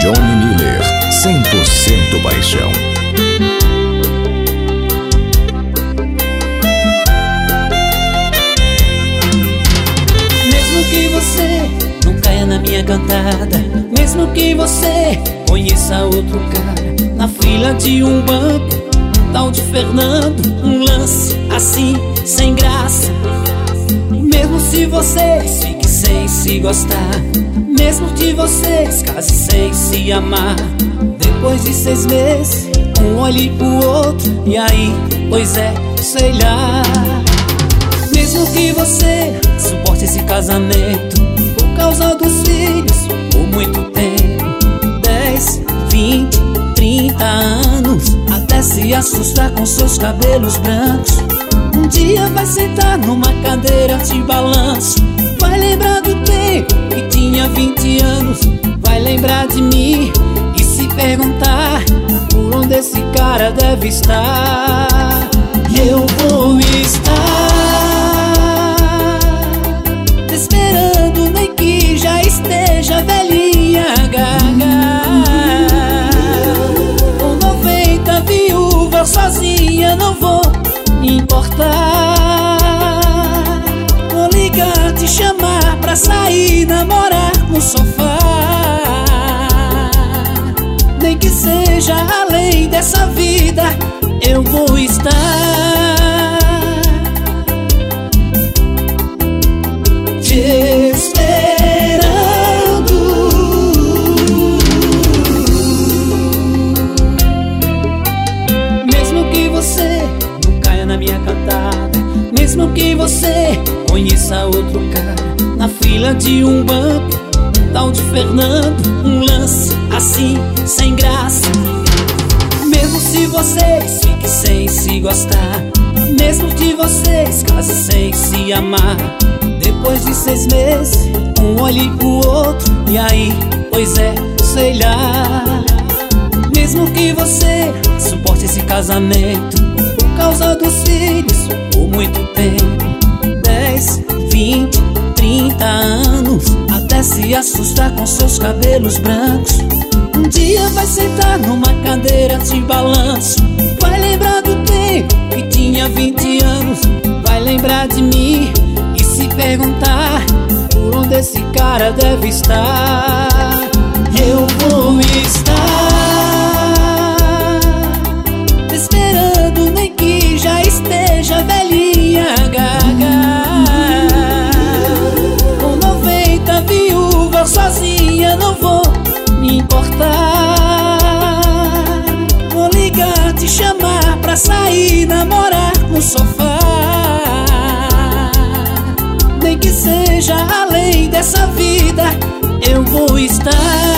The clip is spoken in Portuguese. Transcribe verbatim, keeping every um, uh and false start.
Johnny Miller, cem por cento paixão. Mesmo que você não caia na minha cantada, mesmo que você conheça outro cara na fila de um banco, tal de Fernando, um lance assim, sem graça. Mesmo se vocês fiquem sem se gostar, mesmo que vocês casem sem se amar, depois de seis meses, um olhe pro outro, e aí, pois é, sei lá. Mesmo que você suporte esse casamento por causa dos filhos, por muito tempo, dez, vinte, trinta anos, até se assustar com seus cabelos brancos. Um dia vai sentar numa cadeira de balanço, vai lembrar do tempo que tinha vinte anos, vai lembrar de mim e se perguntar por onde esse cara deve estar. Eu vou estar esperando, nem que já esteja velhinha gaga, com noventa viúvas sozinha, não vou me importar. Vou ligar, te chamar pra sair, namorar no sofá, nem que seja além dessa vida, eu vou estar te esperando. Mesmo que você não caia na minha cantada, mesmo que você conheça outro cara na fila de um banco, tal de Fernando, um lance assim, sem graça. Mesmo se vocês fiquem sem se gostar, mesmo que vocês casem sem se amar, depois de seis meses, um olhe pro outro, e aí, pois é, sei lá. Mesmo que você suporte esse casamento por causa dos filhos, por muito tempo, dez, vinte, trinta anos, até se assustar com seus cabelos brancos. Um dia vai sentar numa cadeira de balanço, vai lembrar do tempo que tinha vinte anos, vai lembrar de mim e se perguntar por onde esse cara deve estar. Eu vou estar esperando, nem que já esteja velhinha gaga, com noventa viúvas sozinha, não vou me importar. Vou ligar, te chamar pra sair, namorar no sofá, nem que seja além dessa vida, eu vou estar